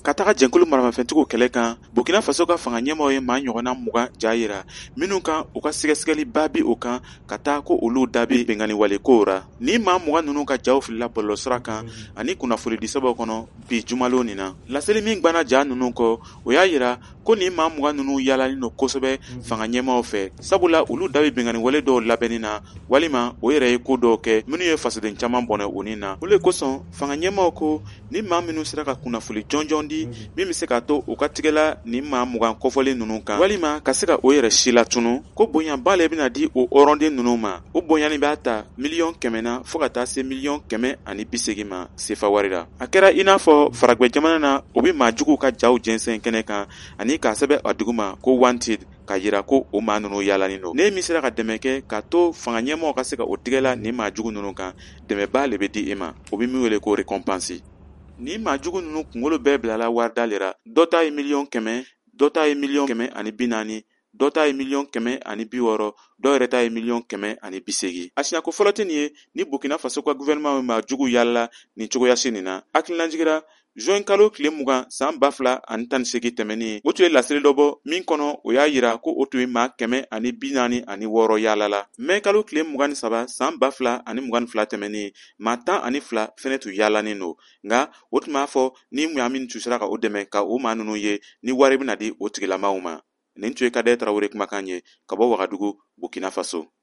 ka taga jɛnkulu maramafɛntigiw kɛlɛ kan, Burkina Faso ka fanga ɲɛmaaw ye maa ɲɔgɔnna 20 ja yira minnu kan u ka sɛgɛsɛgɛli ba bi o kan ka taa ko olu dabi bengani wale kow ra. Ni maa 20 ninnu ka jaw filila bɔlɔlɔsira kan ani kunnafoni di sɛbɛnw kɔnɔ bi jumalo nin na. Laseli min gbanna ja ninnu kɔ, o y'a yira ko ni maa 20 ninnu yaalalen no kosɛbɛ fanga ɲɛmaaw fɛ, sabula olu dabi bengani wale dɔw labɛnni na, walima o yɛrɛ ye ko dɔw kɛ minnu ye fasoden caman bɔnɛ o nin na. O le kosɔn fanga ɲɛmaaw ko ni maa minnu sera ka kunnafoni jɔnjɔn di min bɛ se ka to u ka tigɛla ni maa 20 kɔfɔlen ninnu kan, walima ka se ka o yɛrɛ si latunu, ko bonyanba le bɛna di o hɔrɔnden ninnu ma. O bonyani b'a ta $100 na fo ka taa se $180 ma sefa wari la. A kɛra i n'a fɔ Faragwɛ jamana na o bɛ maa juguw ka jaw jɛnsɛn kɛnɛ kan ani k'a sɛbɛn a duguma ko wanted ka yira ko o maa ninnu yaalanin don. Ne min sera ka dɛmɛ kɛ k'a to fanga ɲɛmaaw ka se ka o tigɛla ni maa jugu ninnu kan, dɛmɛba le bɛ di e ma. O bɛ min wele ko récompense. Ni maa jugu ninnu kunkolo bɛɛ bilala warida le ra. Dɔ ta ye $100,000, dɔ ta ye $140,000, dɔ ta ye $160,000, dɔw yɛrɛ ta ye $180,000. A siɲako fɔlɔ tɛ nin ye ni Burkina Faso ka gouvernement maa jugu yaalala nin cogoyasi nin na. Hakililajigira juin kalo tile 20 san 2018 tɛmɛnin, o tun ye laseli dɔ bɔ min kɔnɔ o y'a yira ko o tun ye maa 146 yaalala. Mai kalo tile 23 san 2022 tɛmɛnin, maa 12 fɛnɛ tun yaalanin don, nka o tun b'a fɔ ni maa min tun sera ka o dɛmɛ ka o maa ninnu ye ni wari bɛna di o tigilamaw ma. Nin tun ye Kadɛ Tarawele kumakan ye ka bɔ Wagadugu, Burkina Faso.